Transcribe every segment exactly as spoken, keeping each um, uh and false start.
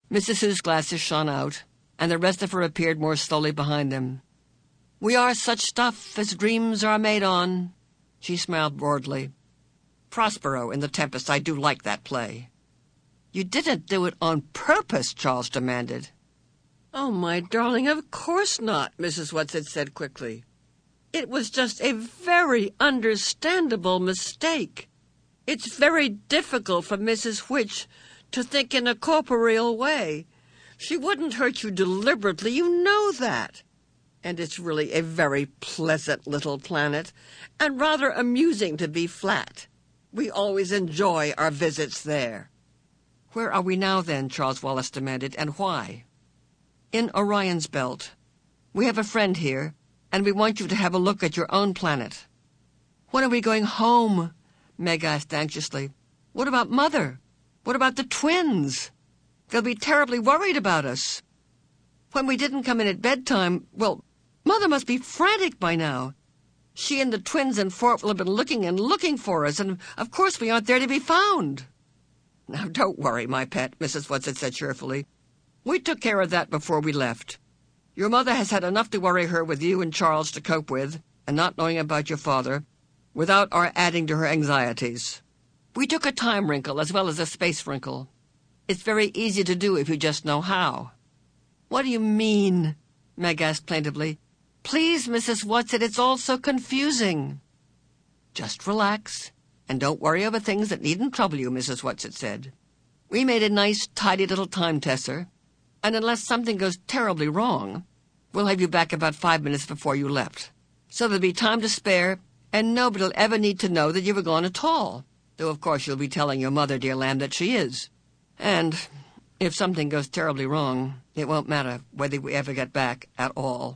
Missus Hu's glasses shone out, and the rest of her appeared more slowly behind them. "We are such stuff as dreams are made on." She smiled broadly. "Prospero in The Tempest, I do like that play." "You didn't do it on purpose?" Charles demanded. "Oh, my darling, of course not," Missus Whatsit said quickly. "It was just a very understandable mistake. It's very difficult for Missus Which to think in a corporeal way. She wouldn't hurt you deliberately, you know that. And it's really a very pleasant little planet, and rather amusing to be flat. We always enjoy our visits there." "Where are we now, then?" Charles Wallace demanded, "and why?" "In Orion's belt. We have a friend here, and we want you to have a look at your own planet." "When are we going home?" Meg asked anxiously. "What about Mother? What about the twins? They'll be terribly worried about us. When we didn't come in at bedtime, well, Mother must be frantic by now. She and the twins and Fort will have been looking and looking for us, and of course we aren't there to be found." "Now, don't worry, my pet," Missus Whatsit said cheerfully. "We took care of that before we left. Your mother has had enough to worry her with you and Charles to cope with, and not knowing about your father, without our adding to her anxieties. We took a time wrinkle as well as a space wrinkle. It's very easy to do if you just know how." "What do you mean?" Meg asked plaintively. "Please, Missus Whatsit, it's all so confusing." "Just relax, and don't worry over things that needn't trouble you," Missus Whatsit said. "We made a nice, tidy little time tesser, and unless something goes terribly wrong, we'll have you back about five minutes before you left. So there'll be time to spare, and nobody'll ever need to know that you were gone at all, though of course you'll be telling your mother, dear lamb, that she is. And if something goes terribly wrong, it won't matter whether we ever get back at all."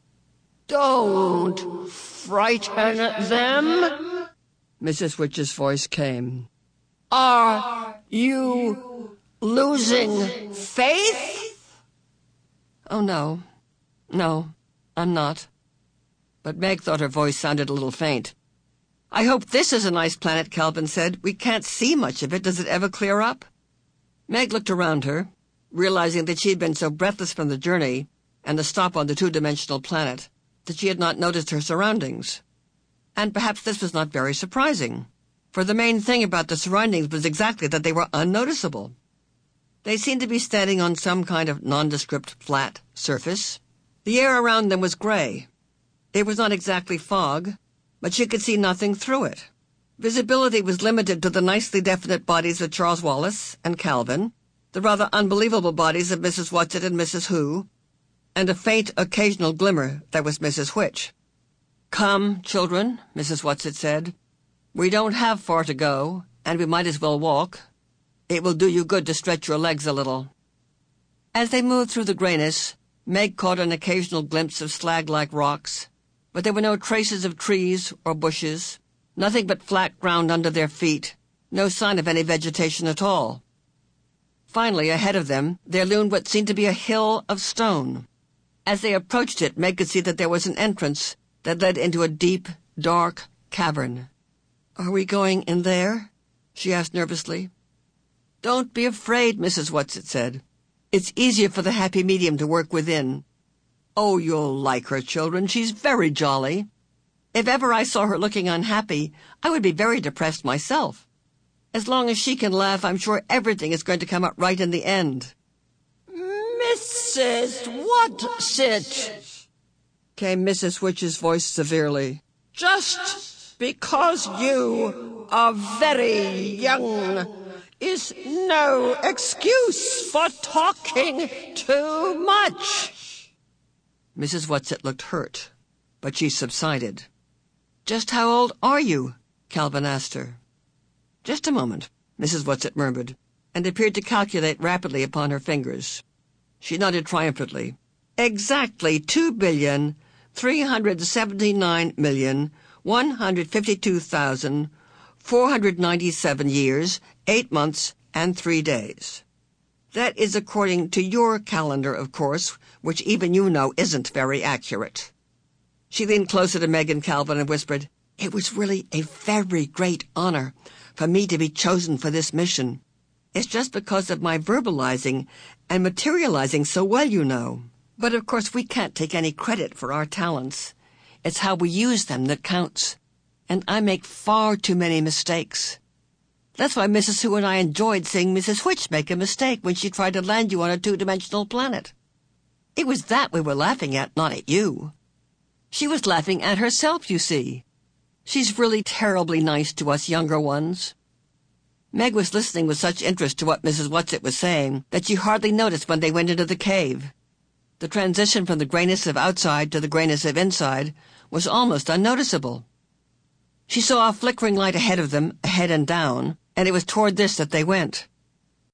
"Don't frighten them," Missus Which's voice came. "Are you losing faith?" "Oh, no. No, I'm not." But Meg thought her voice sounded a little faint. "I hope this is a nice planet," Calvin said. "We can't see much of it. Does it ever clear up?" Meg looked around her, realizing that she had been so breathless from the journey and the stop on the two-dimensional planet that she had not noticed her surroundings. And perhaps this was not very surprising, for the main thing about the surroundings was exactly that they were unnoticeable. They seemed to be standing on some kind of nondescript flat surface. The air around them was gray. It was not exactly fog, but she could see nothing through it. Visibility was limited to the nicely definite bodies of Charles Wallace and Calvin, the rather unbelievable bodies of Missus Whatsit and Missus Hu, and a faint occasional glimmer that was Missus Which. "Come, children," Missus Whatsit said. "We don't have far to go, and we might as well walk. It will do you good to stretch your legs a little." As they moved through the grayness, Meg caught an occasional glimpse of slag-like rocks, but there were no traces of trees or bushes, nothing but flat ground under their feet, no sign of any vegetation at all. Finally, ahead of them, there loomed what seemed to be a hill of stone. As they approached it, Meg could see that there was an entrance that led into a deep, dark cavern. "Are we going in there?" she asked nervously. "Don't be afraid," Missus Whatsit said. "It's easier for the happy medium to work within. Oh, you'll like her, children. She's very jolly. If ever I saw her looking unhappy, I would be very depressed myself. As long as she can laugh, I'm sure everything is going to come out right in the end." "Missus Whatsit," came Missus Which's voice severely, "just because you are very young is no excuse for talking too much." Missus Whatsit looked hurt, but she subsided. "Just how old are you?" Calvin asked her. "Just a moment," Missus Whatsit murmured, and appeared to calculate rapidly upon her fingers. She nodded triumphantly. "Exactly two billion, three hundred seventy-nine million, one hundred fifty-two thousand, four hundred ninety-seven years, eight months, and three days. That is according to your calendar, of course, which even you know isn't very accurate." She leaned closer to Meg and Calvin and whispered, "It was really a very great honor for me to be chosen for this mission. It's just because of my verbalizing and materializing so well, you know. But of course we can't take any credit for our talents. It's how we use them that counts. And I make far too many mistakes. That's why Missus Hu and I enjoyed seeing Missus Which make a mistake when she tried to land you on a two-dimensional planet. It was that we were laughing at, not at you. She was laughing at herself, you see. She's really terribly nice to us younger ones. Meg was listening with such interest to what Missus Whatsit was saying that she hardly noticed when they went into the cave. The transition from the grayness of outside to the grayness of inside was almost unnoticeable. She saw a flickering light ahead of them, ahead and down, and it was toward this that they went.